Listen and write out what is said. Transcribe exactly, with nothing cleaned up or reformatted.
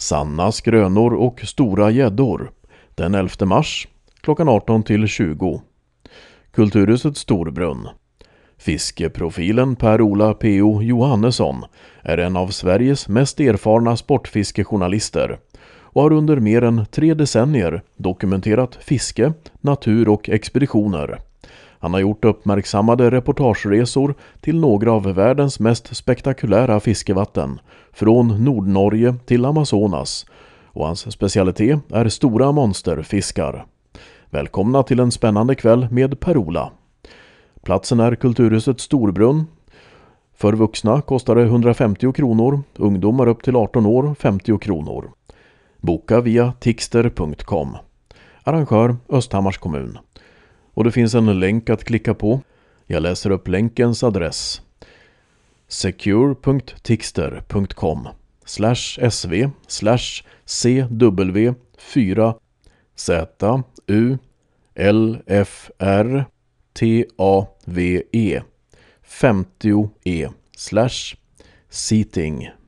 Sanna skrönor och stora gäddor den elfte mars klockan arton till tjugo. Kulturhuset Storbrunn. Fiskeprofilen Per-Ola P O Johannesson är en av Sveriges mest erfarna sportfiskejournalister och har under mer än tre decennier dokumenterat fiske, natur och expeditioner. Han har gjort uppmärksammade reportageresor till några av världens mest spektakulära fiskevatten, från Nordnorge till Amazonas, och hans specialitet är stora monsterfiskar. Välkomna till en spännande kväll med Per-Ola. Platsen är Kulturhuset Storbrunn. För vuxna kostar det hundrafemtio kronor, ungdomar upp till arton år femtio kronor. Boka via tixter punkt com. Arrangör Östhammars kommun. Och det finns en länk att klicka på. Jag läser upp länkens adress. secure punkt tixter punkt com slash sv slash cw fyra z u l f r t a v e femtio e slash seating.